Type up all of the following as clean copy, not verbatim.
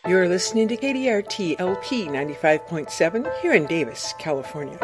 You're listening to KDRT LP 95.7 here in Davis, California.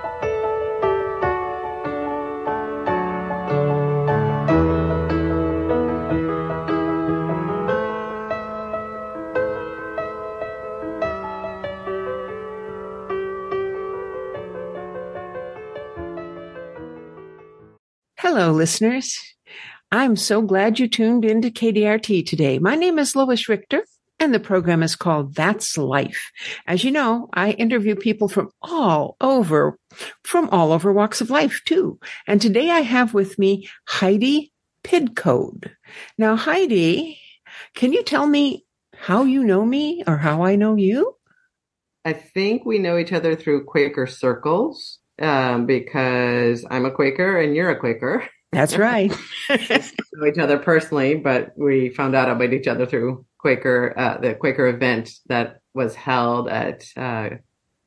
Hello, listeners. I'm so glad you tuned into KDRT today. My name is Lois Richter, and the program is called That's Life. As you know, I interview people from all over walks of life too. And today I have with me Heidi Pidcode. Now, Heidi, can you tell me how you know me or how I know you? I think we know each other through Quaker circles, because I'm a Quaker and you're a Quaker. That's right. We know each other personally, but we found out about each other through the Quaker event that was held at the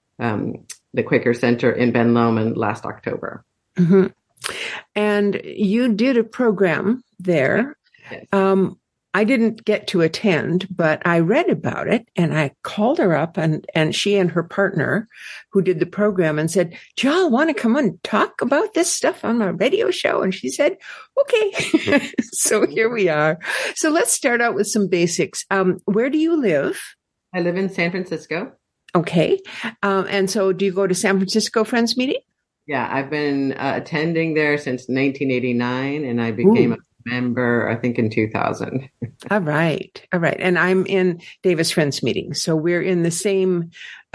Quaker Center in Ben Lomond last October. Mm-hmm. And you did a program there. Yes. I didn't get to attend, but I read about it and I called her up and she and her partner who did the program and said, "Do y'all want to come on and talk about this stuff on my radio show?" And she said, "Okay." So here we are. So let's start out with some basics. Where do you live? I live in San Francisco. Okay. And so do you go to San Francisco Friends Meeting? Yeah, I've been attending there since 1989 and I became a member, I think, in 2000. All right. And I'm in Davis Friends Meeting. So we're in the same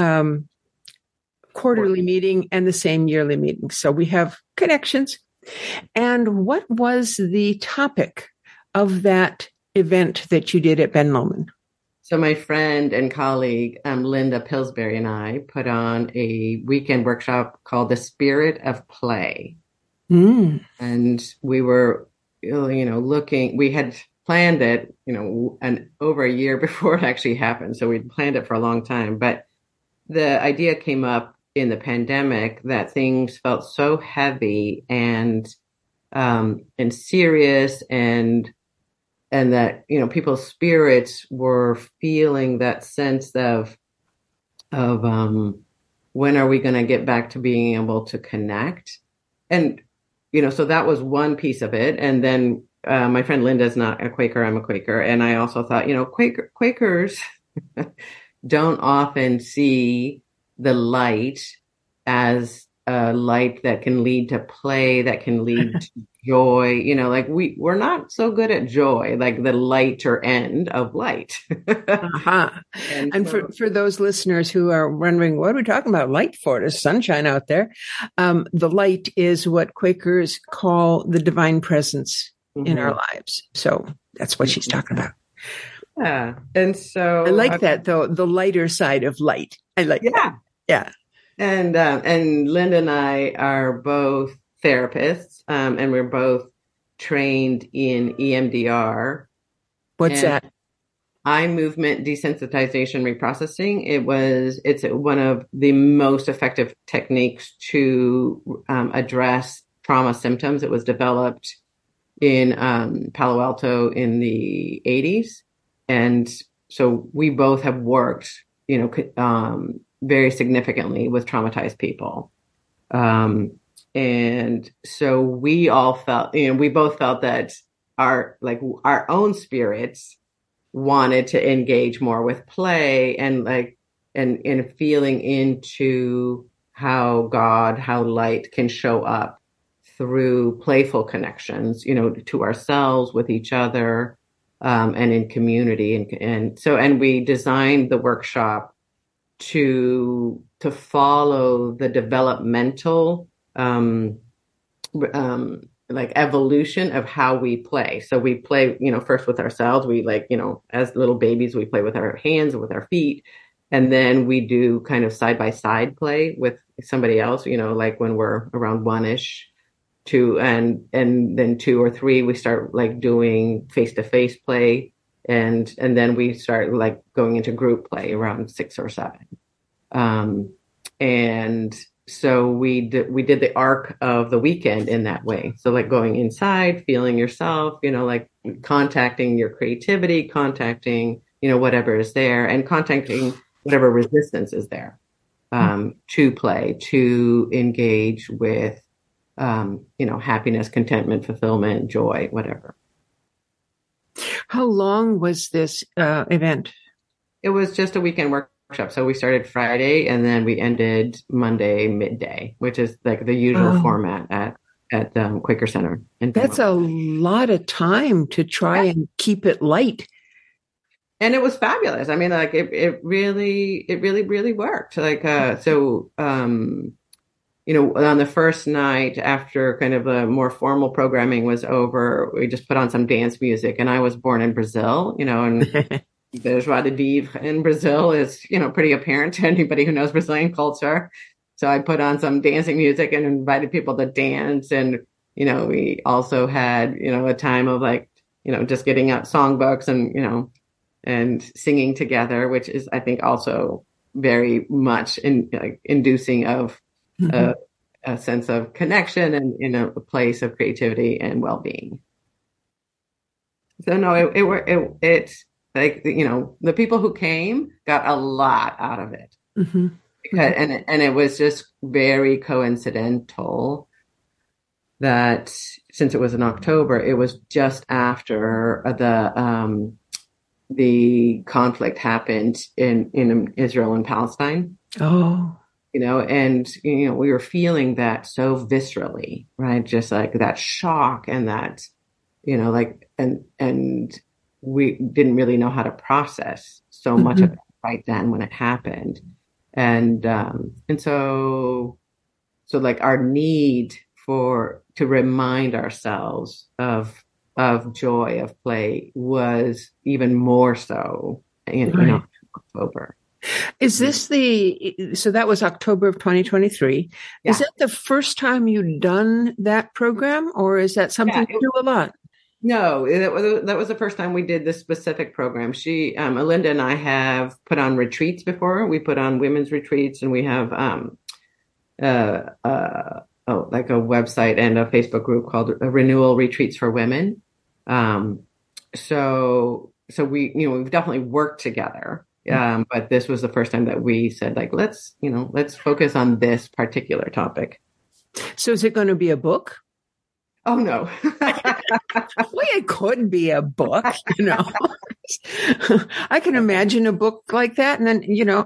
quarterly meeting and the same yearly meeting. So we have connections. And what was the topic of that event that you did at Ben Lomond? So my friend and colleague, Linda Pillsbury, and I put on a weekend workshop called The Spirit of Play. And we were we had planned it, over a year before it actually happened. So we'd planned it for a long time. But the idea came up in the pandemic that things felt so heavy and serious and that, people's spirits were feeling that sense of when are we going to get back to being able to connect? And so that was one piece of it. And then my friend Linda's not a Quaker, I'm a Quaker. And I also thought, Quakers don't often see the light as a light that can lead to play, that can lead to joy. We're not so good at joy, like the lighter end of light. Uh-huh. And for those listeners who are wondering, what are we talking about light for? There's sunshine out there. The light is what Quakers call the divine presence in our lives. So that's what she's talking about. Yeah. And so I like that, though, the lighter side of light. I like that. Yeah. And Linda and I are both therapists, and we're both trained in EMDR. What's that? Eye movement desensitization reprocessing. It's one of the most effective techniques to address trauma symptoms. It was developed in Palo Alto in the 80s. And so we both have worked, very significantly with traumatized people. And so we all felt, we both felt that our own spirits wanted to engage more with play and feeling into how light can show up through playful connections, to ourselves, with each other, and in community. And we designed the workshop to follow the developmental evolution of how we play. So we play, first with ourselves. We as little babies, we play with our hands and with our feet. And then we do kind of side by side play with somebody else, when we're around one-ish, two, and then 2 or 3, we start doing face-to-face play. And then we start going into group play around 6 or 7. And so we did the arc of the weekend in that way. So going inside, feeling yourself, contacting your creativity, contacting, whatever is there, and contacting whatever resistance is there, to play, to engage with, happiness, contentment, fulfillment, joy, whatever. How long was this event? It was just a weekend workshop. So we started Friday and then we ended Monday midday, which is like the usual format at Quaker Center. That's a lot of time to try and keep it light. And it was fabulous. I mean, like it really worked. Like, on the first night after kind of a more formal programming was over, we just put on some dance music, and I was born in Brazil, and the joie de vivre in Brazil is, pretty apparent to anybody who knows Brazilian culture. So I put on some dancing music and invited people to dance. And, we also had, a time of like, just getting out songbooks and singing together, which is, I think, also very much inducing of a sense of connection and in a place of creativity and well-being. So no, it's like, the people who came got a lot out of it. Because, and it was just very coincidental that since it was in October, it was just after the conflict happened in Israel and Palestine. Oh, and, we were feeling that so viscerally, right? Just like that shock and that, and we didn't really know how to process so much of it right then when it happened. And so like our need to remind ourselves of joy, of play was even more so in October. Is this so that was October of 2023. Yeah. Is that the first time you've done that program, or is that something you do a lot? No, that was the first time we did this specific program. Alinda and I have put on retreats before. We put on women's retreats, and we have like a website and a Facebook group called Renewal Retreats for Women. So we, we've definitely worked together. But this was the first time that we said, like, let's focus on this particular topic. So is it going to be a book? Oh, no. Well, it could be a book, I can imagine a book like that. And then,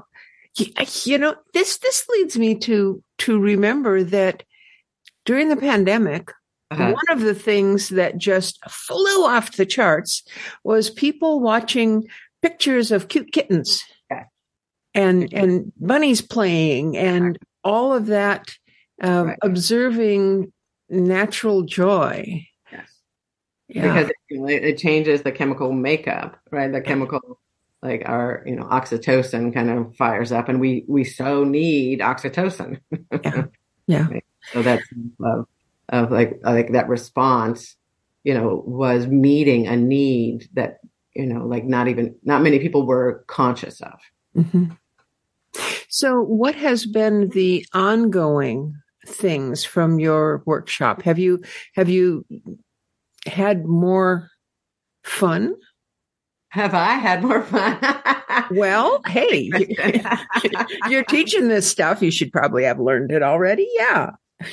this leads me to remember that during the pandemic, one of the things that just flew off the charts was people watching pictures of cute kittens and bunnies playing and all of that, observing natural joy. Yes. Yeah. Because it changes the chemical makeup, right? The chemical, like our, oxytocin kind of fires up, and we so need oxytocin. Yeah. Right? So that's of like that response, was meeting a need that, like not many people were conscious of. So what has been the ongoing things from your workshop? Have you had more fun? Have I had more fun? Well, hey, you're teaching this stuff. You should probably have learned it already. Yeah.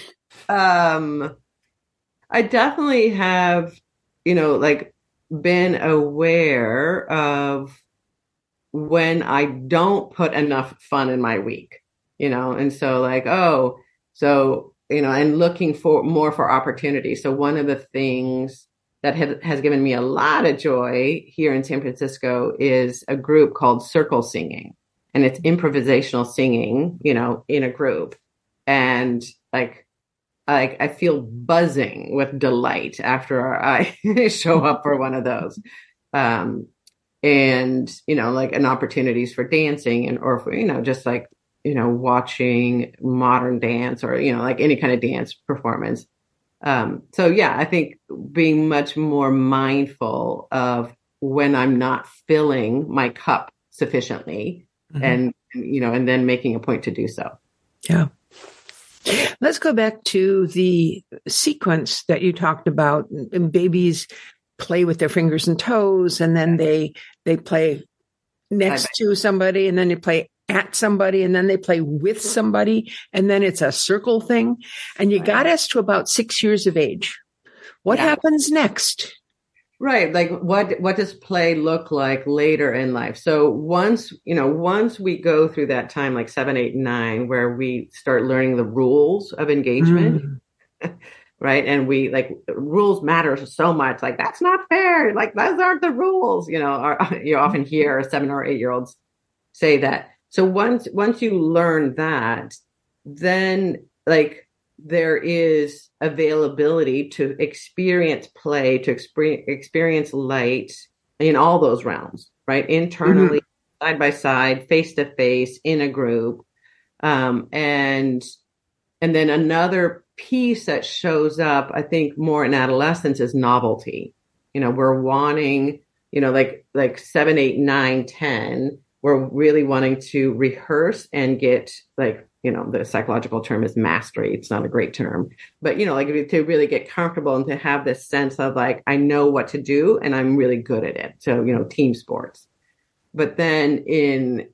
I definitely have, been aware of when I don't put enough fun in my week, and so like, and looking for more for opportunity. So one of the things that has given me a lot of joy here in San Francisco is a group called Circle Singing, and it's improvisational singing, in a group. And I feel buzzing with delight after I show up for one of those. And, and opportunities for dancing or for, just like, watching modern dance or, like any kind of dance performance. So yeah, I think being much more mindful of when I'm not filling my cup sufficiently and then making a point to do so. Yeah. Let's go back to the sequence that you talked about. Babies play with their fingers and toes, and then they play next to somebody, and then they play at somebody, and then they play with somebody, and then it's a circle thing. And you got us to about 6 years of age. What happens next? Right. Like what does play look like later in life? So once we go through that time, like 7, 8, 9, where we start learning the rules of engagement, right? And we rules matter so much. Like, that's not fair. Like, those aren't the rules, you often hear 7 or 8 year olds say that. So once you learn that, then there is availability to experience play, to experience light in all those realms, right? Internally, side by side, face to face, in a group. And then another piece that shows up, I think, more in adolescence is novelty. We're wanting, like 7, 8, 9, 10, we're really wanting to rehearse and get the psychological term is mastery. It's not a great term, but to really get comfortable and to have this sense of I know what to do and I'm really good at it. So, team sports. But then in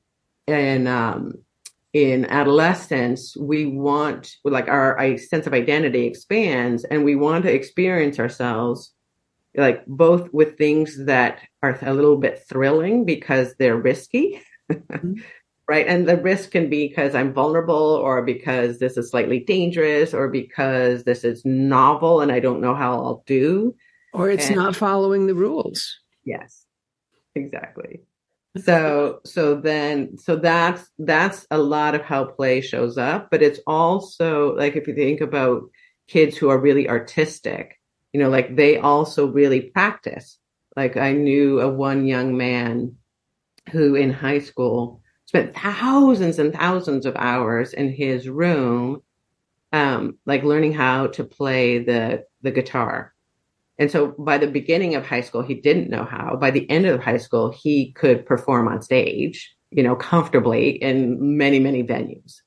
adolescence, we want our sense of identity expands, and we want to experience ourselves both with things that are a little bit thrilling because they're risky. Right. And the risk can be because I'm vulnerable, or because this is slightly dangerous, or because this is novel and I don't know how I'll do. Or it's not following the rules. Yes, exactly. So that's a lot of how play shows up. But it's also if you think about kids who are really artistic, they also really practice. I knew one young man who in high school spent thousands and thousands of hours in his room, learning how to play the guitar. And so by the beginning of high school, he didn't know how. By the end of high school, he could perform on stage, comfortably in many, many venues.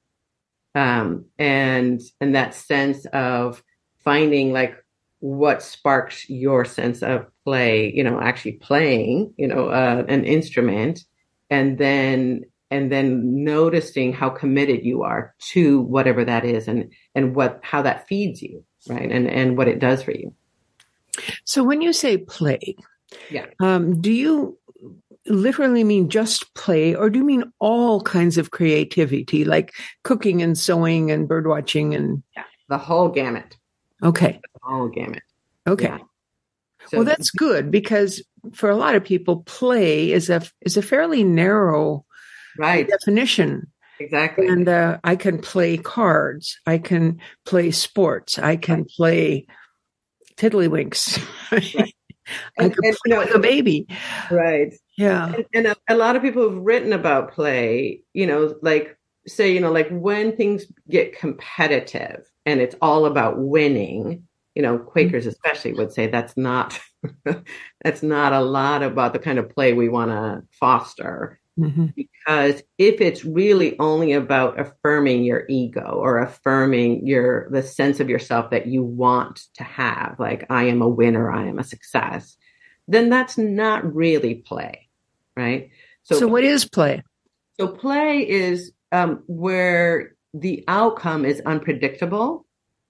And that sense of finding what sparks your sense of play, actually playing, an instrument, and then noticing how committed you are to whatever that is, and how that feeds you, right? And what it does for you. So when you say play, do you literally mean just play, or do you mean all kinds of creativity, like cooking and sewing and bird watching and the whole gamut? Okay. The whole gamut. Okay. Yeah. So, well, that's good, because for a lot of people, play is a fairly narrow definition. Exactly. And I can play cards. I can play sports. I can play tiddlywinks. Right. I could play with a baby. Right. Yeah. And a lot of people have written about play, say, when things get competitive and it's all about winning, Quakers especially would say that's not a lot about the kind of play we want to foster. Mm-hmm. Because if it's really only about affirming your ego, or affirming the sense of yourself that you want to have, I am a winner, I am a success, then that's not really play, right? So what is play? So play is where the outcome is unpredictable,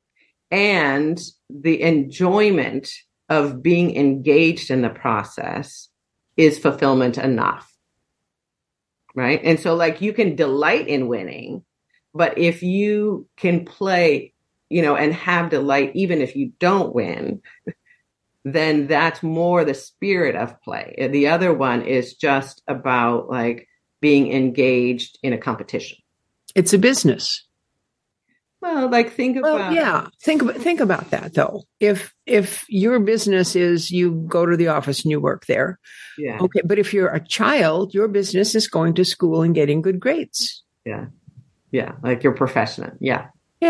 and the enjoyment of being engaged in the process is fulfillment enough. Right. And so you can delight in winning, but if you can play, and have delight, even if you don't win, then that's more the spirit of play. The other one is just about being engaged in a competition. It's a business. Well, think about think about that though. If your business is you go to the office and you work there, okay. But if you're a child, your business is going to school and getting good grades. Yeah, your profession. Yeah.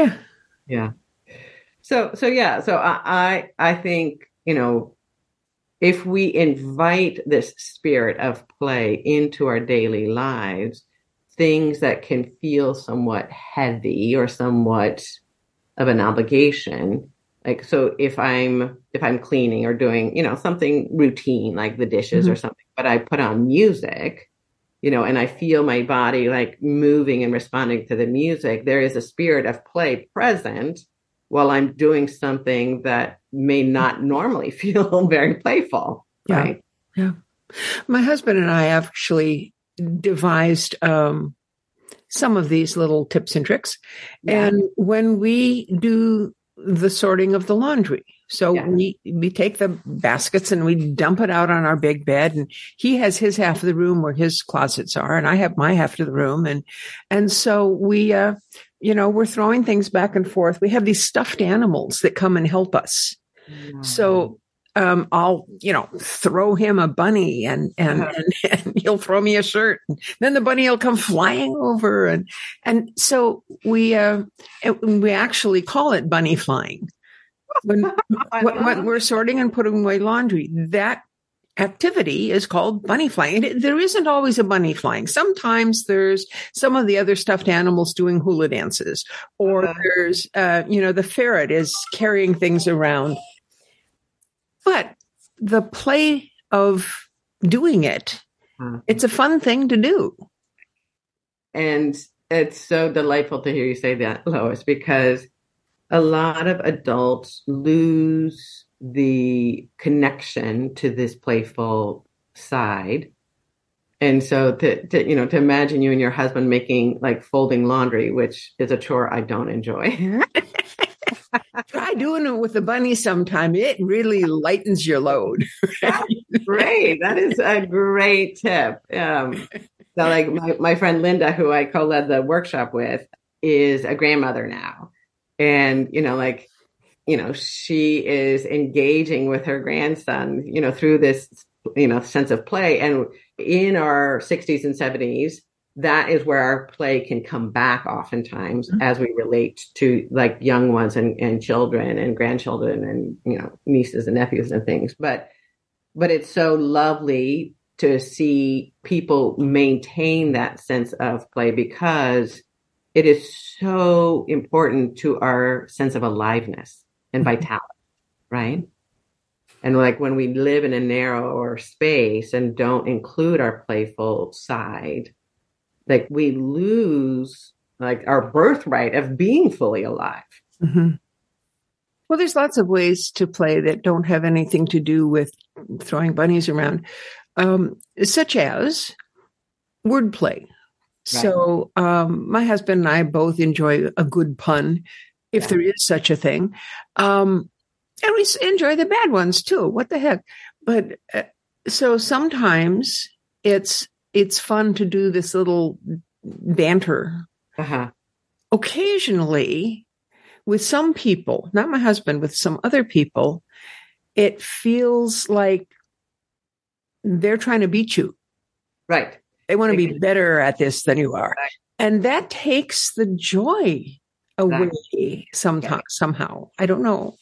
So I think if we invite this spirit of play into our daily lives, things that can feel somewhat heavy or somewhat of an obligation. So if I'm cleaning or doing, something routine like the dishes or something, but I put on music, and I feel my body like moving and responding to the music, there is a spirit of play present while I'm doing something that may not normally feel very playful, right? Yeah. My husband and I actually devised some of these little tips and tricks. Yeah. And when we do the sorting of the laundry, so we take the baskets and we dump it out on our big bed, and he has his half of the room where his closets are, and I have my half of the room. And so we, we're throwing things back and forth. We have these stuffed animals that come and help us. Yeah. So I'll, throw him a bunny and he'll throw me a shirt. And then the bunny will come flying over. And so we actually call it bunny flying. When we're sorting and putting away laundry, that activity is called bunny flying. And there isn't always a bunny flying. Sometimes there's some of the other stuffed animals doing hula dances, or there's, the ferret is carrying things around. But the play of doing it, it's a fun thing to do. And it's so delightful to hear you say that, Lois, because a lot of adults lose the connection to this playful side. And so to imagine you and your husband making, like, folding laundry, which is a chore I don't enjoy. Try doing it with the bunny sometime. It really lightens your load. Great. That is a great tip. So like my friend Linda, who I co-led the workshop with, is a grandmother now. And, she is engaging with her grandson, through this, sense of play. And in our 60s and 70s, that is where our play can come back oftentimes as we relate to, like, young ones and children and grandchildren and, nieces and nephews and things. But it's so lovely to see people maintain that sense of play, because it is so important to our sense of aliveness and vitality, right? And like when we live in a narrower space and don't include our playful side, like we lose, like, our birthright of being fully alive. Mm-hmm. Well, there's lots of ways to play that don't have anything to do with throwing bunnies around, such as wordplay. Right. So my husband and I both enjoy a good pun, if there is such a thing. And we enjoy the bad ones too. What the heck? But so sometimes it's fun to do this little banter. Occasionally, with some people, not my husband, with some other people, it feels like they're trying to beat you. Right. They want to be better at this than you are. Right. And that takes the joy away somehow. I don't know.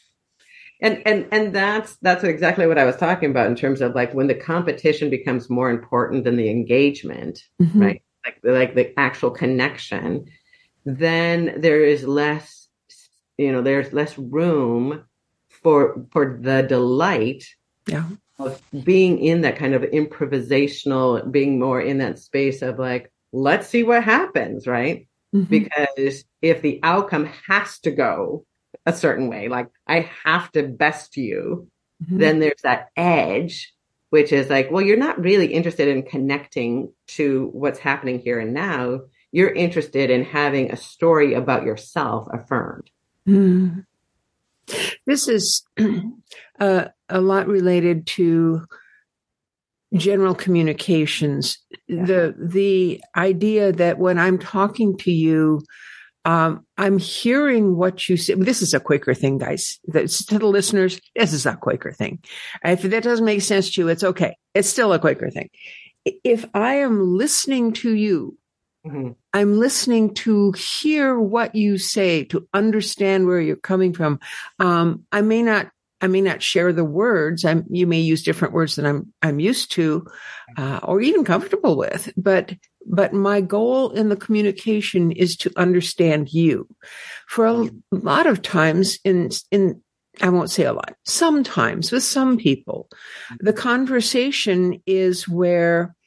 And that's exactly what I was talking about in terms of, like, when the competition becomes more important than the engagement, right? Like the actual connection, then there is less, there's less room for the delight of being in that kind of improvisational, being more in that space of, like, let's see what happens, right? Because if the outcome has to go a certain way, like, I have to best you, then there's that edge, which is like, well, you're not really interested in connecting to what's happening here and now. You're interested in having a story about yourself affirmed. This is a lot related to general communications. The idea that when I'm talking to you, I'm hearing what you say. This is a Quaker thing, guys. To the listeners, this is a Quaker thing. If that doesn't make sense to you, it's okay. It's still a Quaker thing. If I am listening to you, I'm listening to hear what you say, to understand where you're coming from. I may not share the words. You may use different words than I'm used to, or even comfortable with. But my goal in the communication is to understand you. For a lot of times, I won't say a lot, sometimes with some people, the conversation is where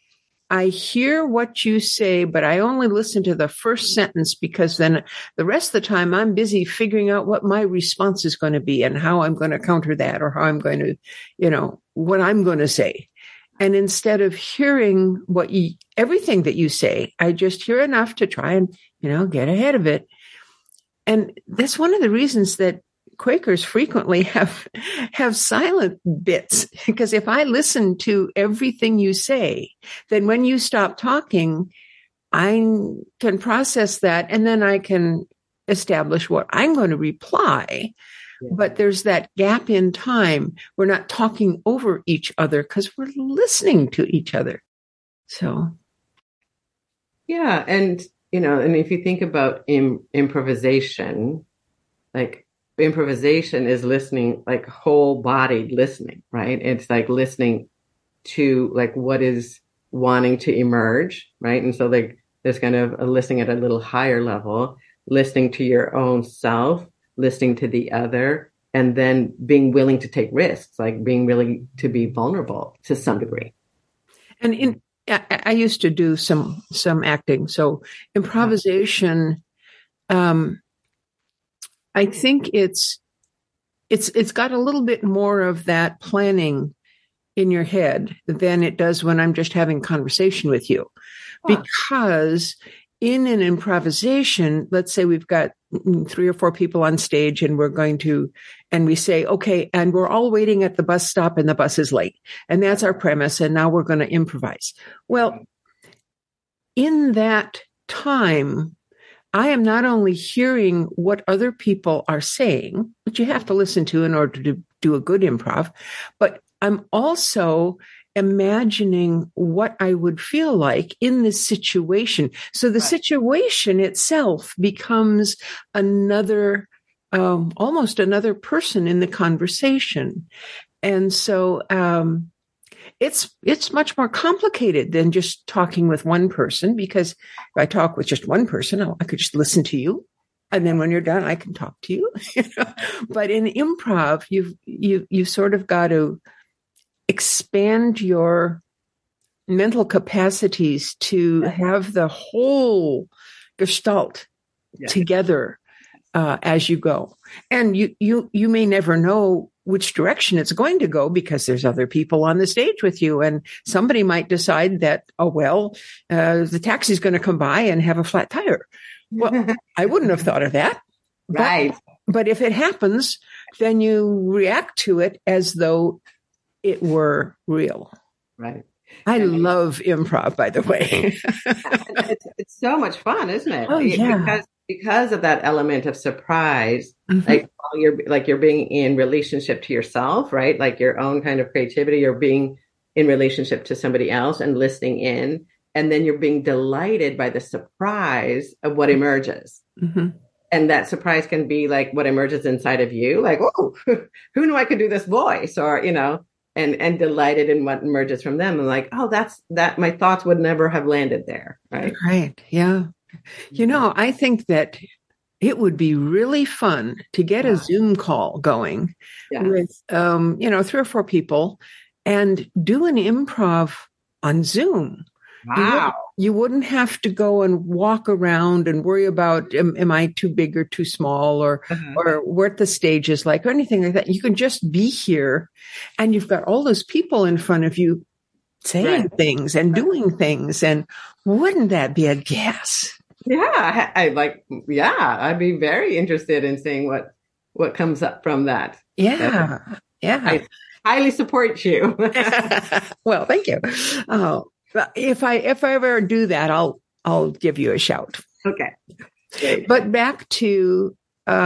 I hear what you say, but I only listen to the first sentence because then the rest of the time I'm busy figuring out what my response is going to be and how I'm going to counter that or how I'm going to, what I'm going to say. And instead of hearing everything that you say, I just hear enough to try and, get ahead of it. And that's one of the reasons that Quakers frequently have silent bits, because if I listen to everything you say, then when you stop talking, I can process that and then I can establish what I'm going to reply. Yeah. But there's that gap in time. We're not talking over each other because we're listening to each other. So. Yeah. And, and if you think about improvisation, like, improvisation is listening, like whole bodied listening, right? It's like listening to like what is wanting to emerge, right? And so like there's kind of a listening at a little higher level, listening to your own self, listening to the other, and then being willing to take risks, like being willing to be vulnerable to some degree. And I used to do some acting, so improvisation. I think it's got a little bit more of that planning in your head than it does when I'm just having conversation with you. Huh. Because in an improvisation, let's say we've got 3 or 4 people on stage and we say, okay, and we're all waiting at the bus stop and the bus is late. And that's our premise. And now we're going to improvise. Well, in that time, I am not only hearing what other people are saying, which you have to listen to in order to do a good improv, but I'm also imagining what I would feel like in this situation. So the situation itself becomes almost another person in the conversation. And so, it's much more complicated than just talking with one person, because if I talk with just one person, I could just listen to you. And then when you're done, I can talk to you. But in improv, you sort of got to expand your mental capacities to have the whole gestalt together as you go. And you may never know which direction it's going to go because there's other people on the stage with you. And somebody might decide that, the taxi's going to come by and have a flat tire. Well, I wouldn't have thought of that. Right. But if it happens, then you react to it as though it were real. Right. I love improv, by the way. It's so much fun, isn't it? Oh, yeah. Because of that element of surprise, like you're being in relationship to yourself, right? Like your own kind of creativity, you're being in relationship to somebody else and listening in, and then you're being delighted by the surprise of what emerges. Mm-hmm. And that surprise can be like what emerges inside of you, like, oh, who knew I could do this voice, or and delighted in what emerges from them, and like, oh, that my thoughts would never have landed there, right? Right, yeah. I think that it would be really fun to get a Zoom call going with, 3 or 4 people and do an improv on Zoom. Wow. You wouldn't have to go and walk around and worry about, am I too big or too small, or what the stage is like, or anything like that. You can just be here and you've got all those people in front of you saying things and doing things. And wouldn't that be a gas? Yeah, I'd be very interested in seeing what comes up from that. Yeah. I highly support you. Well, thank you. Oh, if I ever do that, I'll give you a shout. Okay. Great. But back to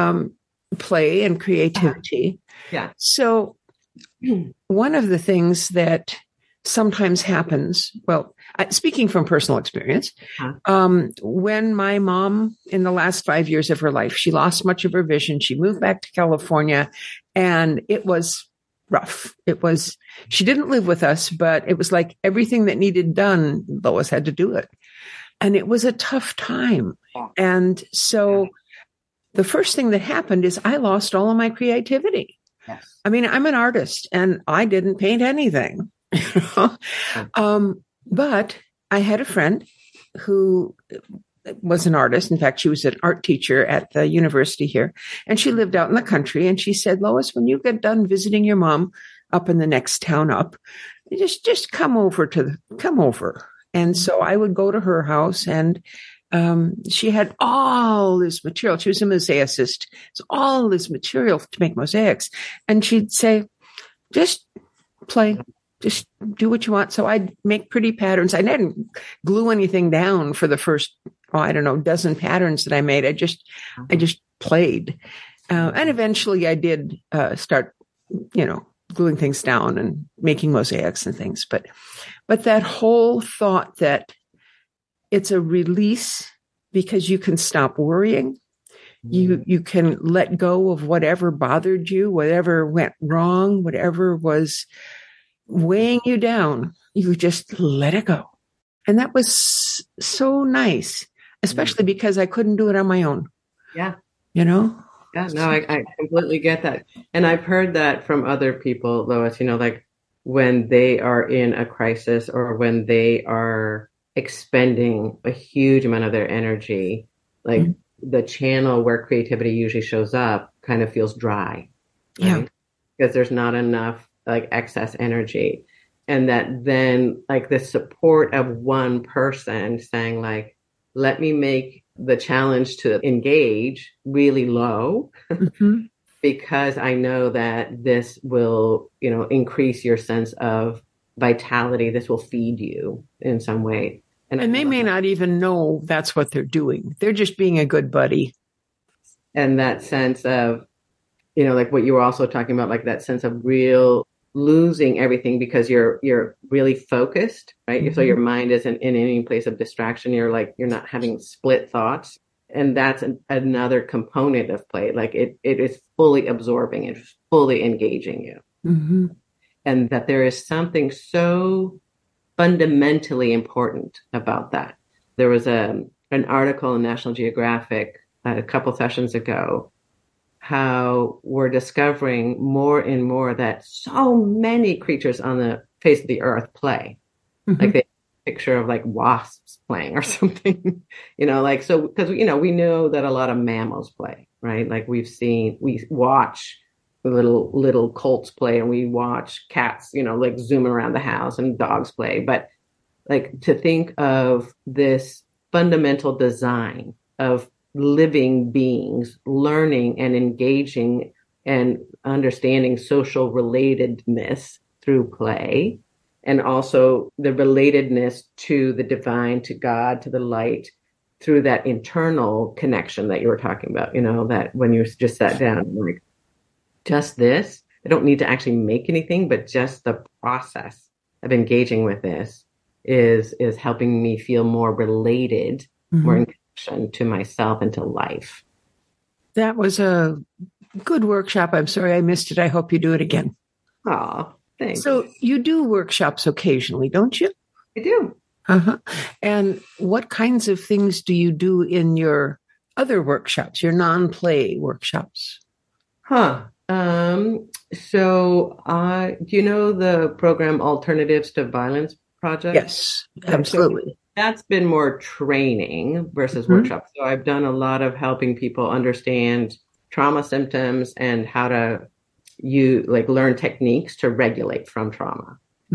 play and creativity. Yeah. So one of the things that sometimes happens, speaking from personal experience, when my mom, in the last 5 years of her life, she lost much of her vision. She moved back to California, and it was rough. She didn't live with us, but it was like everything that needed done, Lois had to do it. And it was a tough time. And so the first thing that happened is I lost all of my creativity. Yes. I mean, I'm an artist and I didn't paint anything. But I had a friend who was an artist. In fact, she was an art teacher at the university here, and she lived out in the country. And she said, Lois, when you get done visiting your mom up in the next town up, just come over. And so I would go to her house, and she had all this material. She was a mosaicist. So all this material to make mosaics. And she'd say, just play, just do what you want. So I'd make pretty patterns. I didn't glue anything down for the first, dozen patterns that I made. I just played. And eventually I did start, gluing things down and making mosaics and things. But that whole thought that it's a release because you can stop worrying. You can let go of whatever bothered you, whatever went wrong, whatever was weighing you down. You just let it go. And that was so nice, especially because I couldn't do it on my own. Yeah. Yeah, no, I completely get that. And I've heard that from other people, Lois, like when they are in a crisis or when they are expending a huge amount of their energy, like the channel where creativity usually shows up kind of feels dry. Right? Yeah. Because there's not enough like excess energy. And that then like the support of one person saying like, let me make the challenge to engage really low because I know that this will, increase your sense of vitality. This will feed you in some way. And they may not even know that's what they're doing. They're just being a good buddy. And that sense of, like what you were also talking about, like that sense of real losing everything because you're really focused, right? So your mind isn't in any place of distraction. You're not having split thoughts. And that's another component of play. Like it is fully absorbing, it's fully engaging you. And that there is something so fundamentally important about that. There was an article in National Geographic a couple sessions ago how we're discovering more and more that so many creatures on the face of the earth play. Like they picture of like wasps playing or something, so because we know that a lot of mammals play, right? Like we watch little colts play and we watch cats, like zoom around the house and dogs play. But like to think of this fundamental design of living beings learning and engaging and understanding social relatedness through play, and also the relatedness to the divine, to God, to the light, through that internal connection that you were talking about, that when you just sat down, like, just this, I don't need to actually make anything, but just the process of engaging with this is helping me feel more related, more in connection to myself and to life. That was a good workshop. I'm sorry I missed it. I hope you do it again. Oh, thanks. So you do workshops occasionally, don't you? I do. And what kinds of things do you do in your other workshops, your non-play workshops? So do you know the program Alternatives to Violence Project? Yes, absolutely. So that's been more training versus workshops. So I've done a lot of helping people understand trauma symptoms and how to learn techniques to regulate from trauma.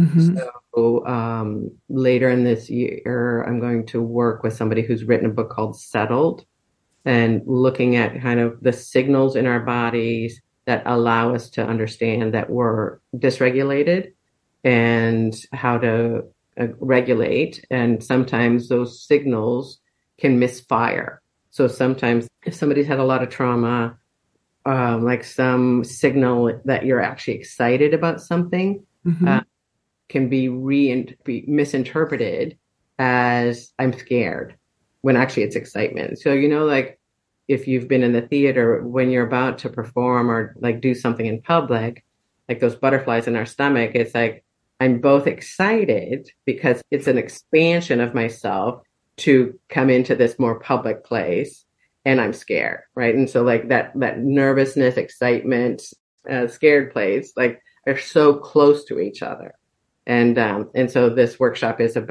So later in this year, I'm going to work with somebody who's written a book called Settled, and looking at kind of the signals in our bodies that allow us to understand that we're dysregulated and how to regulate. And sometimes those signals can misfire. So sometimes if somebody's had a lot of trauma, like some signal that you're actually excited about something can be misinterpreted as I'm scared, when actually it's excitement. So, like if you've been in the theater, when you're about to perform or like do something in public, like those butterflies in our stomach, it's like, I'm both excited because it's an expansion of myself to come into this more public place, and I'm scared, right? And so like that nervousness, excitement, scared place, like are so close to each other. And so this workshop is about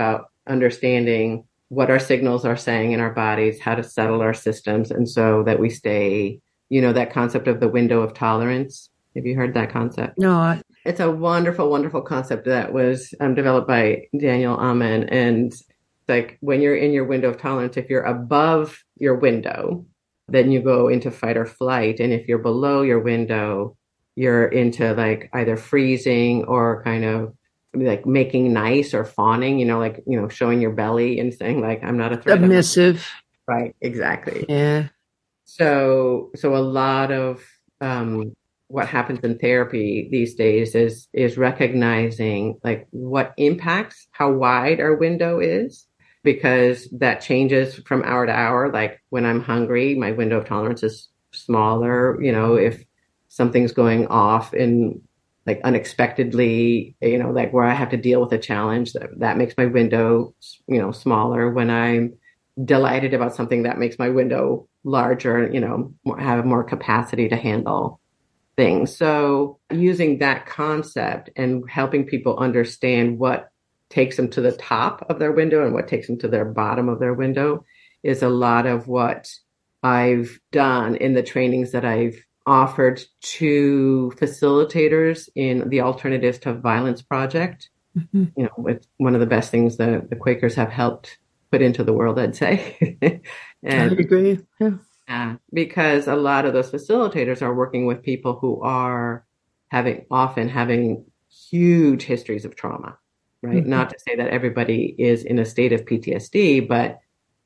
understanding what our signals are saying in our bodies, how to settle our systems, and so that we stay, that concept of the window of tolerance. Have you heard that concept? No. It's a wonderful, wonderful concept that was developed by Daniel Amen. And like when you're in your window of tolerance, if you're above your window, then you go into fight or flight. And if you're below your window, you're into like either freezing or kind of like making nice or fawning, showing your belly and saying like, I'm not a threat. Submissive. Right. Exactly. Yeah. So a lot of, what happens in therapy these days is recognizing like what impacts how wide our window is, because that changes from hour to hour. Like when I'm hungry, my window of tolerance is smaller. If something's going off in like unexpectedly, like where I have to deal with a challenge, that makes my window, smaller. When I'm delighted about something, that makes my window larger, have more capacity to handle things. So using that concept and helping people understand what takes them to the top of their window and what takes them to their bottom of their window is a lot of what I've done in the trainings that I've offered to facilitators in the Alternatives to Violence Project. Mm-hmm. It's one of the best things that the Quakers have helped put into the world, I'd say. And I agree. Yeah. Because a lot of those facilitators are working with people who are often having huge histories of trauma, right? Mm-hmm. Not to say that everybody is in a state of PTSD, but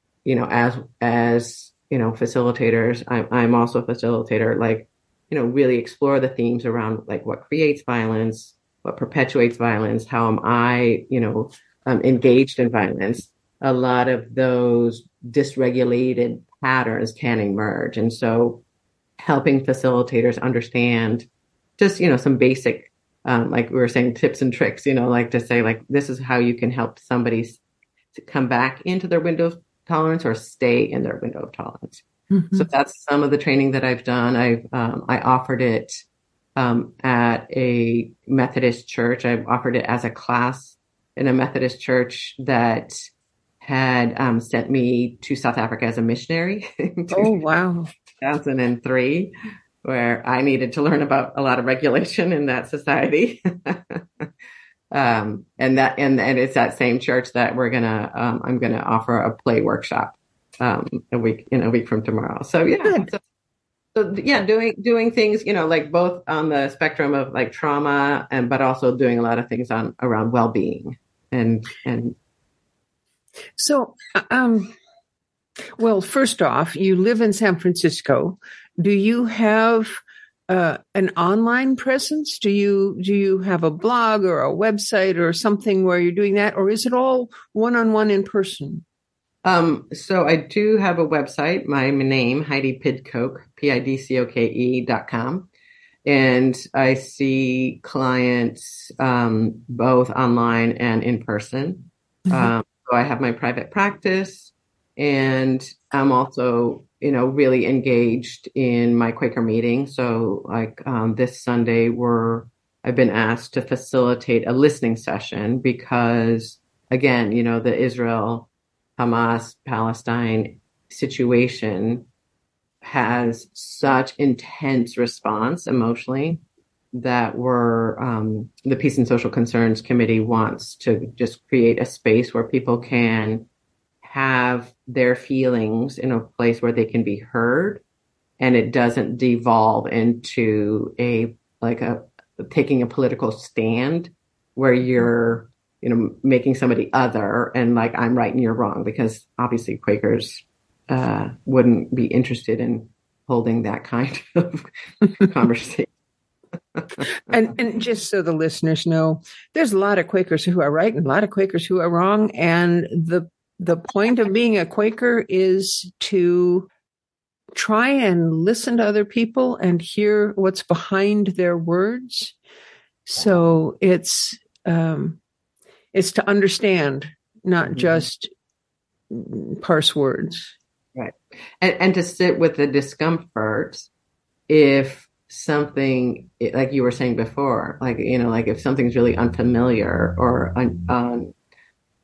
as facilitators, I'm also a facilitator. Like, really explore the themes around like what creates violence, what perpetuates violence, how am I, engaged in violence. A lot of those dysregulated patterns can emerge. And so helping facilitators understand just, some basic, like we were saying, tips and tricks, like to say, like, this is how you can help somebody to come back into their window of tolerance or stay in their window of tolerance. Mm-hmm. So that's some of the training that I've done. I offered it at a Methodist church. I offered it as a class in a Methodist church that had sent me to South Africa as a missionary. Oh, wow. 2003, where I needed to learn about a lot of regulation in that society. And it's that same church that I'm gonna offer a play workshop a week from tomorrow. So yeah. Doing things, like both on the spectrum of like trauma but also doing a lot of things around well-being and So, well, first off, you live in San Francisco. Do you have an online presence? Do you have a blog or a website or something where you're doing that, or is it all one-on-one in person? So I do have a website. My name, Heidi Pidcoke, PIDCOKE.com. And I see clients both online and in person. Mm-hmm. So I have my private practice, and I'm also, really engaged in my Quaker meeting. So like this Sunday, I've been asked to facilitate a listening session because, again, the Israel, Hamas, Palestine situation has such intense response emotionally that the Peace and Social Concerns Committee wants to just create a space where people can have their feelings in a place where they can be heard, and it doesn't devolve into taking a political stand where you're, making somebody other and like, I'm right and you're wrong, because obviously Quakers wouldn't be interested in holding that kind of conversation. And just so the listeners know, there's a lot of Quakers who are right and a lot of Quakers who are wrong. And the point of being a Quaker is to try and listen to other people and hear what's behind their words. So it's to understand, not just parse words. Right. And to sit with the discomfort if something, like you were saying before, like, like if something's really unfamiliar or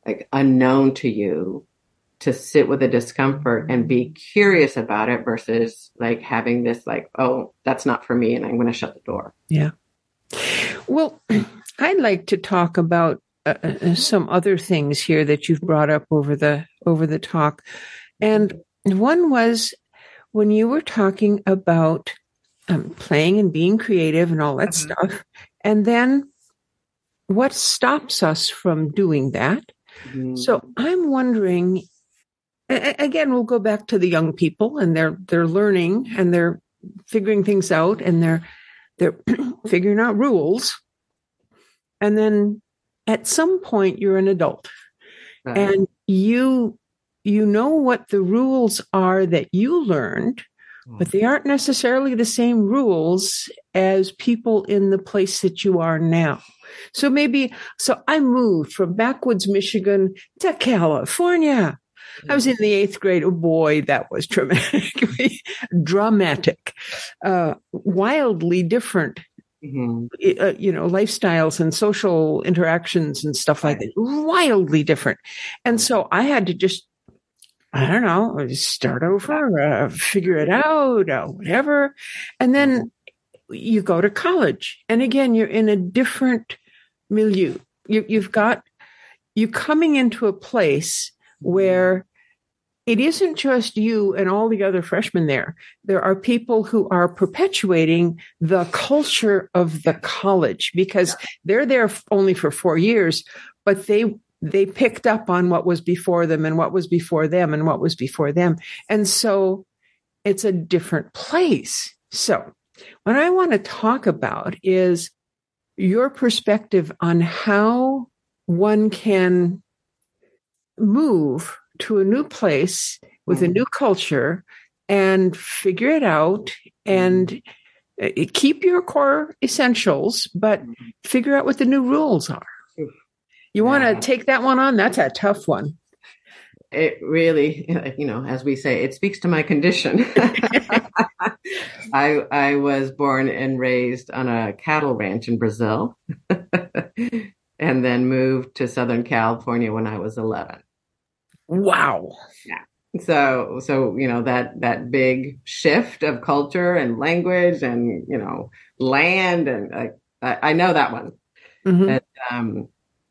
like unknown to you, to sit with the discomfort and be curious about it versus like having this like, oh, that's not for me and I'm going to shut the door. Yeah. Well, I'd like to talk about some other things here that you've brought up over the talk. And one was when you were talking about playing and being creative and all that stuff. And then what stops us from doing that? Mm-hmm. So I'm wondering, again, we'll go back to the young people, and they're learning and they're figuring things out, and they're figuring out rules. And then at some point you're an adult, right, and you know what the rules are that you learned, but they aren't necessarily the same rules as people in the place that you are now. So I moved from backwoods Michigan to California. I was in the 8th grade. Oh boy, that was dramatic, wildly different, lifestyles and social interactions and stuff like that. Wildly different. And so I had to just, I don't know, start over, figure it out, whatever. And then you go to college. And again, you're in a different milieu. You're coming into a place where it isn't just you and all the other freshmen there. There are people who are perpetuating the culture of the college because they're there only for 4 years, but they picked up on what was before them and what was before them and what was before them. And so it's a different place. So what I want to talk about is your perspective on how one can move to a new place with a new culture and figure it out and keep your core essentials, but figure out what the new rules are. You want to take that one on? That's a tough one. It really, as we say, it speaks to my condition. I was born and raised on a cattle ranch in Brazil and then moved to Southern California when I was 11. Wow. Yeah. So, that big shift of culture and language and, land and I know that one. Mm-hmm.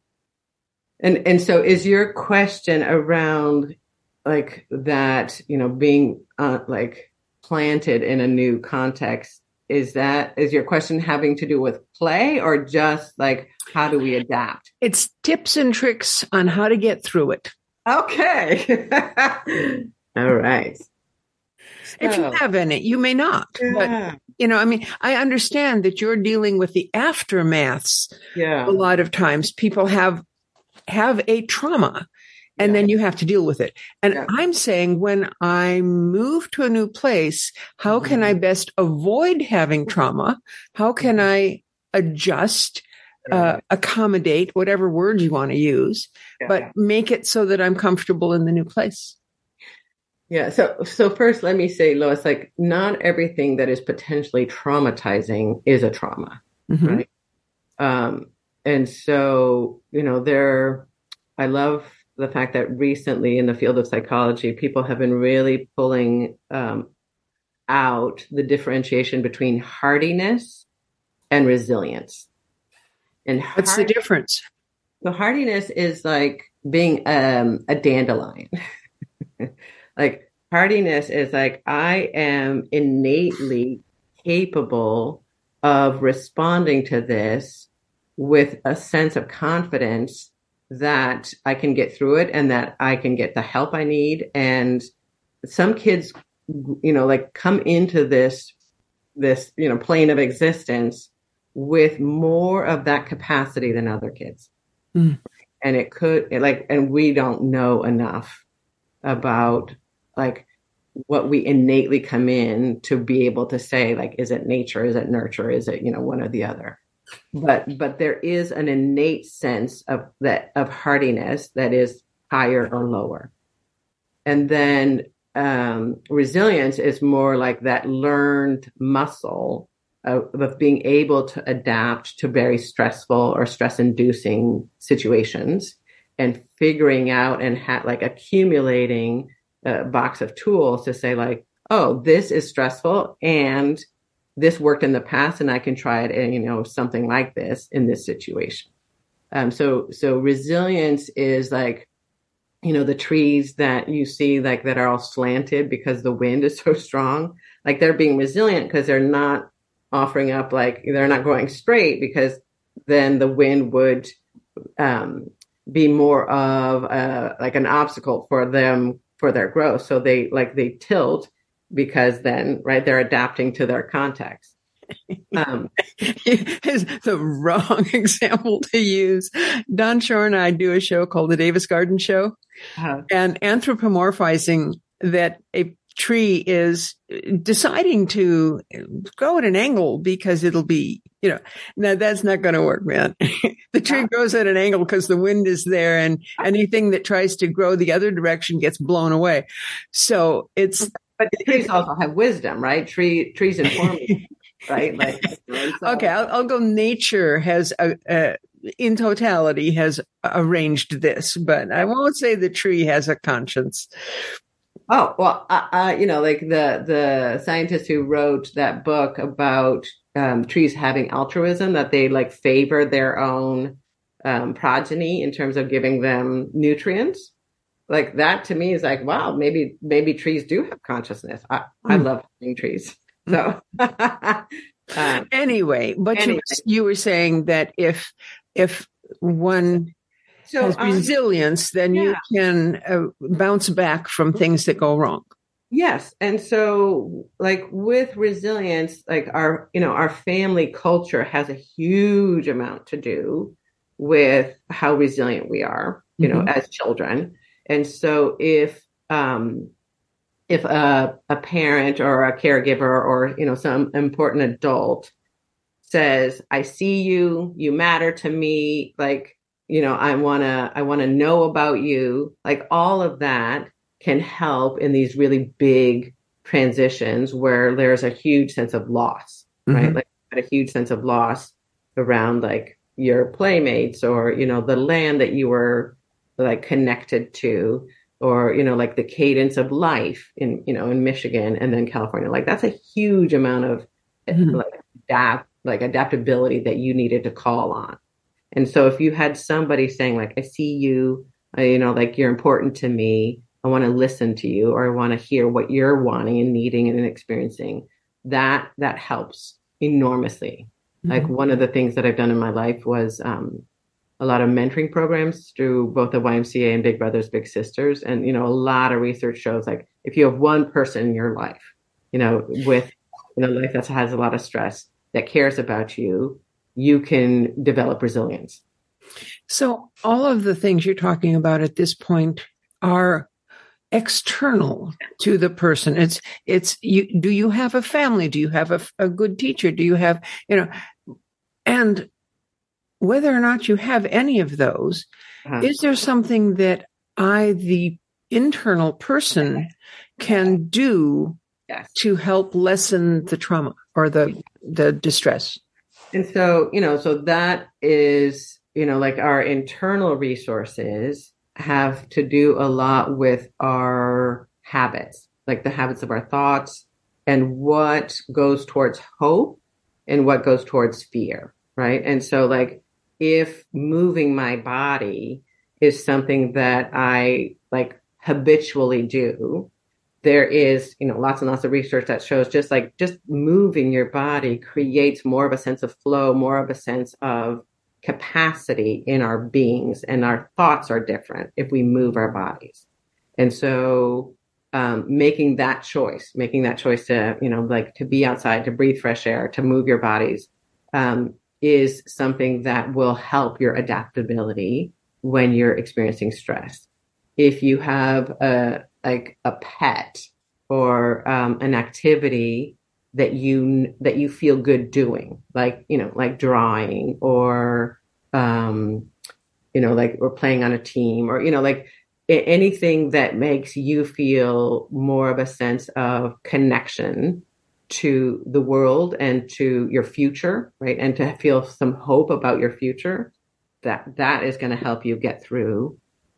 And so is your question around like that, being like planted in a new context, is your question having to do with play or just like, how do we adapt? It's tips and tricks on how to get through it. Okay. All right. If you have any, you may not, but I understand that you're dealing with the aftermaths. Yeah. A lot of times people have a trauma and then you have to deal with it. And I'm saying when I move to a new place, how can I best avoid having trauma? How can I adjust, accommodate, whatever word you want to use, but make it so that I'm comfortable in the new place? Yeah. So first, let me say, Lois, like not everything that is potentially traumatizing is a trauma, right? And so, I love the fact that recently in the field of psychology, people have been really pulling out the differentiation between hardiness and resilience. And what's the difference? The hardiness is like being a dandelion. Like hardiness is like, I am innately capable of responding to this with a sense of confidence that I can get through it and that I can get the help I need. And some kids, come into this, plane of existence with more of that capacity than other kids. Mm. And and we don't know enough about like what we innately come in to be able to say, like, is it nature? Is it nurture? Is it, one or the other? But there is an innate sense of hardiness that is higher or lower. And then resilience is more like that learned muscle of being able to adapt to very stressful or stress-inducing situations and figuring out and like accumulating a box of tools to say like, oh, this is stressful and this worked in the past and I can try it in, something like this in this situation. So resilience is like, the trees that you see like that are all slanted because the wind is so strong, like they're being resilient because they're not offering up, like they're not going straight because then the wind would be more of like an obstacle for them for their growth. So they tilt because then, right, they're adapting to their context. Is the wrong example to use. Don Shore and I do a show called The Davis Garden Show, and anthropomorphizing that a tree is deciding to grow at an angle because it'll be, now that's not going to work, man. The tree grows at an angle because the wind is there, and anything that tries to grow the other direction gets blown away. So it's. But trees also have wisdom, right? Trees inform you. Right. Like, okay. I'll go. Nature has in totality has arranged this, but I won't say the tree has a conscience. Oh, well, like the scientist who wrote that book about trees having altruism, that they like favor their own progeny in terms of giving them nutrients. Like that to me is like, wow, maybe trees do have consciousness. I love having trees. So anyway, but you were saying that if one has resilience, then you can bounce back from things that go wrong. Yes. And so like with resilience, like our family culture has a huge amount to do with how resilient we are, as children. And so if a parent or a caregiver or, some important adult says, I see you, you matter to me, like, I want to know about you, like all of that can help in these really big transitions where there's a huge sense of loss, right? Like a huge sense of loss around like your playmates or, the land that you were like connected to, or, like the cadence of life in Michigan and then California. Like that's a huge amount of adaptability that you needed to call on. And so if you had somebody saying like, I see you, like you're important to me, I want to listen to you, or I want to hear what you're wanting and needing and experiencing, that helps enormously. Like one of the things that I've done in my life was a lot of mentoring programs through both the YMCA and Big Brothers Big Sisters. And, a lot of research shows like if you have one person in your life, with life that has a lot of stress, that cares about you, you can develop resilience. So all of the things you're talking about at this point are external to the person. It's you. Do you have a family? Do you have a good teacher? Do you have, and whether or not you have any of those, is there something that the internal person, can do to help lessen the trauma or the distress? And so, so that is, like our internal resources have to do a lot with our habits, like the habits of our thoughts and what goes towards hope and what goes towards fear, right? And so like, if moving my body is something that I like habitually do, there is, lots and lots of research that shows just moving your body creates more of a sense of flow, more of a sense of capacity in our beings, and our thoughts are different if we move our bodies. And so making that choice to, to be outside, to breathe fresh air, to move your bodies, is something that will help your adaptability when you're experiencing stress. If you have a pet or an activity that you feel good doing, like drawing or or playing on a team, or anything that makes you feel more of a sense of connection to the world and to your future, right? And to feel some hope about your future, that is going to help you get through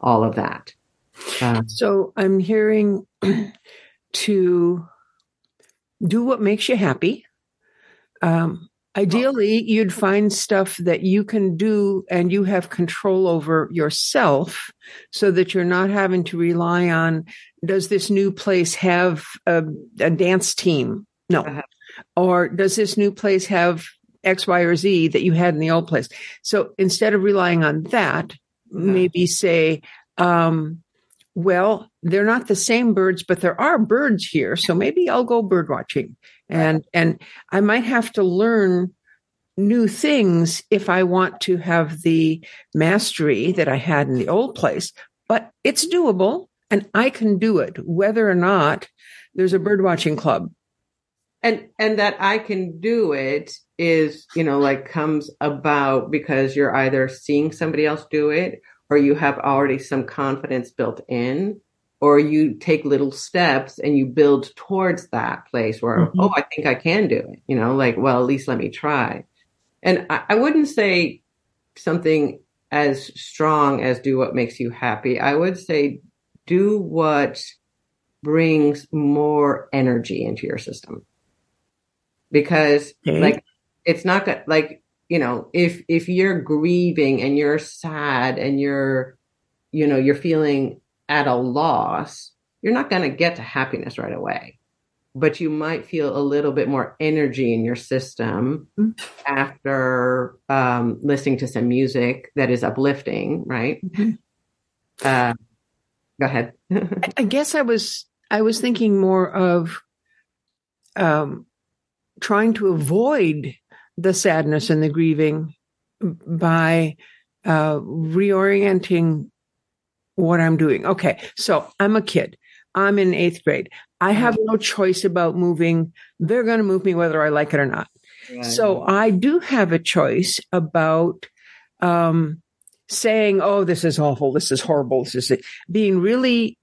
all of that. So I'm hearing to do what makes you happy. Ideally, you'd find stuff that you can do and you have control over yourself so that you're not having to rely on, does this new place have a dance team? No. Or does this new place have X, Y, or Z that you had in the old place? So instead of relying on that, maybe say, well, they're not the same birds, but there are birds here. So maybe I'll go bird watching. And I might have to learn new things if I want to have the mastery that I had in the old place, but it's doable and I can do it, whether or not there's a bird watching club. And that I can do it is, like comes about because you're either seeing somebody else do it, or you have already some confidence built in, or you take little steps and you build towards that place where, I think I can do it, well, at least let me try. And I wouldn't say something as strong as do what makes you happy. I would say do what brings more energy into your system. Because it's not good. If you're grieving and you're sad and you're feeling at a loss, you're not going to get to happiness right away, but you might feel a little bit more energy in your system after listening to some music that is uplifting, right? Go ahead. I guess I was thinking more of trying to avoid the sadness and the grieving by reorienting what I'm doing. Okay, so I'm a kid. I'm in 8th grade. I have no choice about moving. They're going to move me whether I like it or not. Right. So I do have a choice about saying, oh, this is awful. This is horrible. This is being really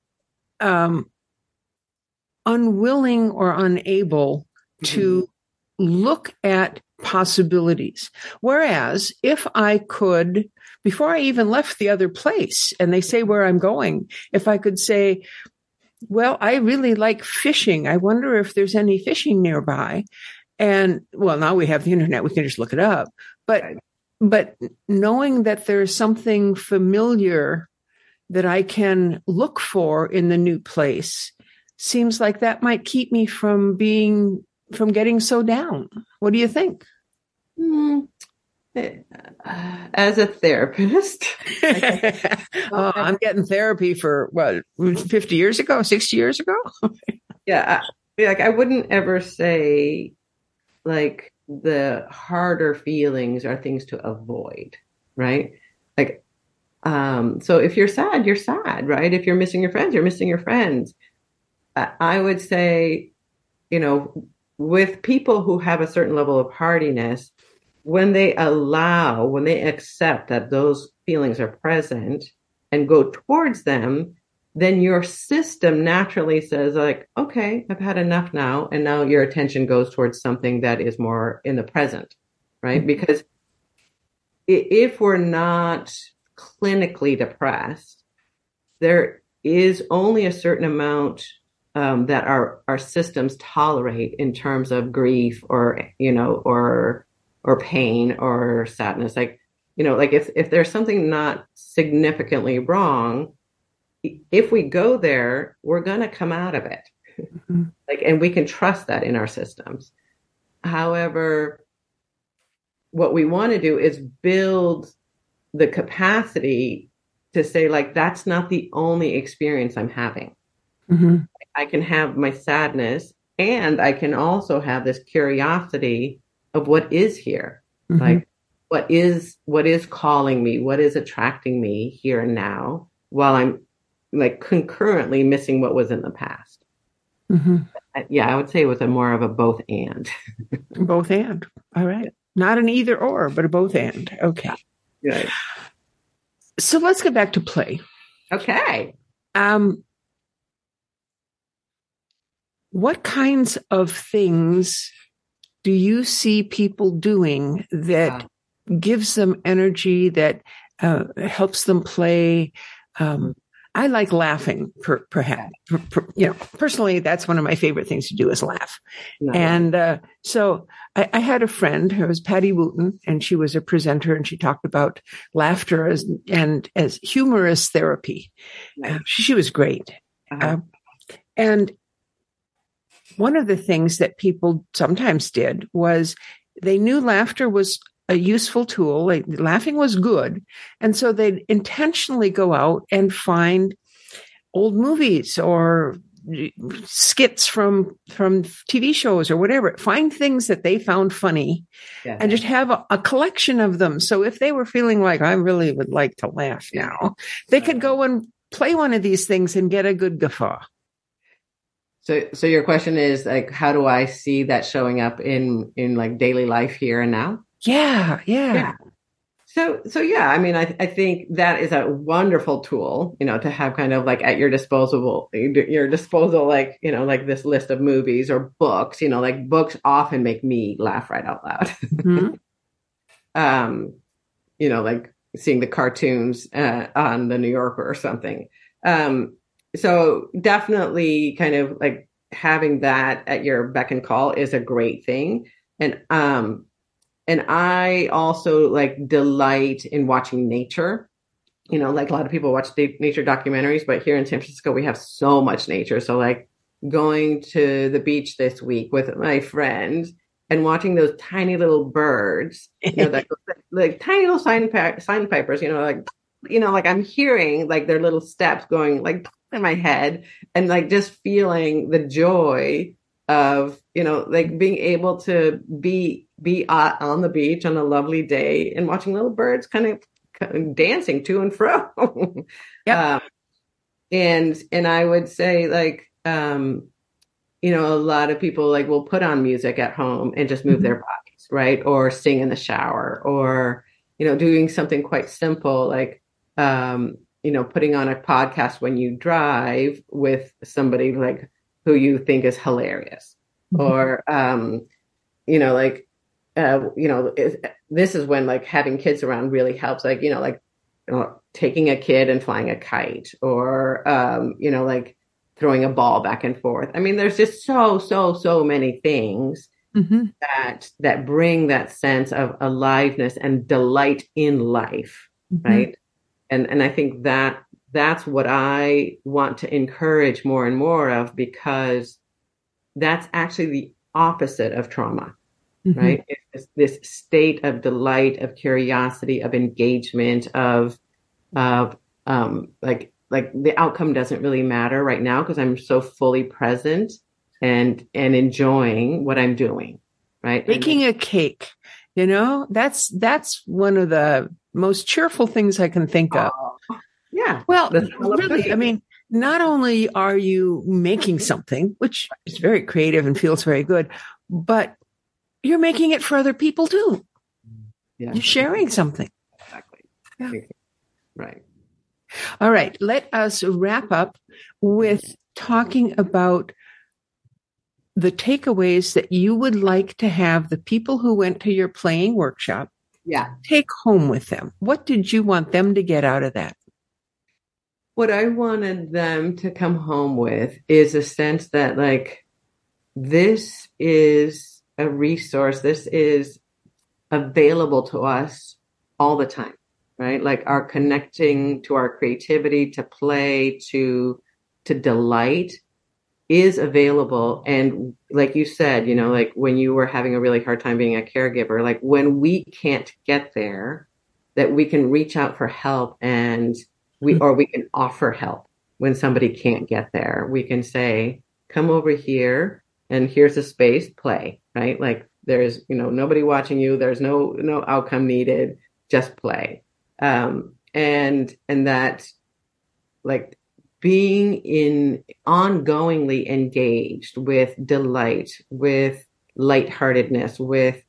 unwilling or unable to look at possibilities. Whereas if I could, before I even left the other place and they say where I'm going, if I could say, well, I really like fishing. I wonder if there's any fishing nearby. And well, now we have the internet. We can just look it up. But knowing that there's something familiar that I can look for in the new place seems like that might keep me from getting so down. What do you think? As a therapist, I'm getting therapy for 50 years ago, 60 years ago. Yeah. I wouldn't ever say like the harder feelings are things to avoid, right? So if you're sad, you're sad, right? If you're missing your friends, you're missing your friends. I would say, with people who have a certain level of hardiness, when they accept that those feelings are present and go towards them, then your system naturally says like, okay, I've had enough now. And now your attention goes towards something that is more in the present, right? Because if we're not clinically depressed, there is only a certain amount that our systems tolerate in terms of grief or pain or sadness. If there's something not significantly wrong, if we go there, we're going to come out of it. And we can trust that in our systems. However, what we want to do is build the capacity to say, that's not the only experience I'm having. I can have my sadness and I can also have this curiosity of what is here. What is calling me? What is attracting me here and now while I'm concurrently missing what was in the past? Yeah, I would say it was more of a both and. Both and. All right. Not an either or, but a both and. Okay. Right. So let's get back to play. Okay. What kinds of things do you see people doing that gives them energy, that helps them play? I like laughing, perhaps. Personally, that's one of my favorite things to do is laugh. Nice. And so I had a friend, her was Patty Wooten, and she was a presenter, and she talked about laughter as humorous therapy. Nice. She was great. And one of the things that people sometimes did was they knew laughter was a useful tool. Like, laughing was good. And so they'd intentionally go out and find old movies or skits from TV shows or whatever, find things that they found funny and just have a collection of them. So if they were feeling like, I really would like to laugh now, they could go and play one of these things and get a good guffaw. So your question is like, how do I see that showing up in like daily life here and now? Yeah. So yeah, I mean, I think that is a wonderful tool, to have kind of like at your disposal, like, like this list of movies or books, like books often make me laugh right out loud. Mm-hmm. Like seeing the cartoons on the New Yorker or something. So definitely kind of like having that at your beck and call is a great thing. And I also like delight in watching nature. Like a lot of people watch nature documentaries, but here in San Francisco, we have so much nature. So like going to the beach this week with my friend and watching those tiny little birds, that, like tiny little sandpipers, like I'm hearing like their little steps going like in my head and like just feeling the joy of, like being able to be on the beach on a lovely day and watching little birds kind of dancing to and fro. Yep. And I would say like, a lot of people like will put on music at home and just move their bodies, right? Or sing in the shower or, doing something quite simple like, putting on a podcast when you drive with somebody like who you think is hilarious or, this is when like having kids around really helps, like, taking a kid and flying a kite or, like throwing a ball back and forth. I mean, there's just so many things that bring that sense of aliveness and delight in life. Right. And I think that's what I want to encourage more and more of, because that's actually the opposite of trauma. Right. It's this state of delight, of curiosity, of engagement, of like the outcome doesn't really matter right now because I'm so fully present and enjoying what I'm doing. Right. Baking a cake, that's one of the most cheerful things I can think of. Yeah. Well, really, I mean, not only are you making something, which is very creative and feels very good, but you're making it for other people too. Yeah. You're sharing something. Exactly. Yeah. Right. All right. Let us wrap up with talking about the takeaways that you would like to have the people who went to your playing workshop take home with them. What did you want them to get out of that? What I wanted them to come home with is a sense that like, this is a resource. This is available to us all the time, right? Like our connecting to our creativity, to play, to delight is available. And like you said, like when you were having a really hard time being a caregiver, like when we can't get there, that we can reach out for help and we can offer help when somebody can't get there. We can say, come over here and here's a space, play, right? Like there's, nobody watching you. There's no outcome needed, just play. And that like being ongoingly engaged with delight, with lightheartedness, with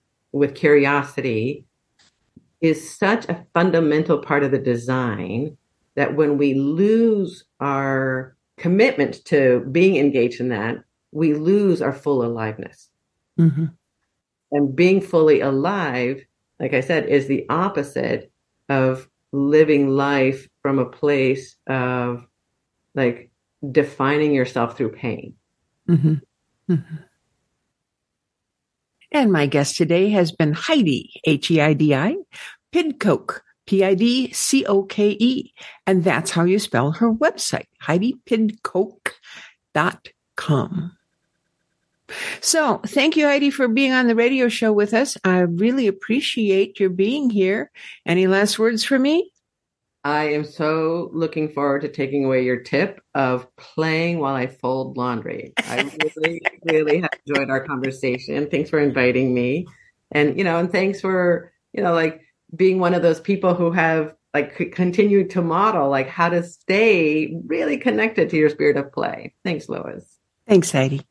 curiosity is such a fundamental part of the design that when we lose our commitment to being engaged in that, we lose our full aliveness. And being fully alive, like I said, is the opposite of living life from a place of like defining yourself through pain. Mm-hmm. Mm-hmm. And my guest today has been Heidi, Heidi, Pidcoke, Pidcoke. And that's how you spell her website, HeidiPidcoke.com. So thank you, Heidi, for being on the radio show with us. I really appreciate your being here. Any last words for me? I am so looking forward to taking away your tip of playing while I fold laundry. I really, really have enjoyed our conversation. Thanks for inviting me. And thanks for, like being one of those people who have like continued to model like how to stay really connected to your spirit of play. Thanks, Lois. Thanks, Heidi.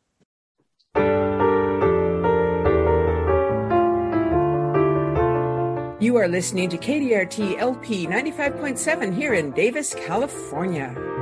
You are listening to KDRT LP 95.7 here in Davis, California.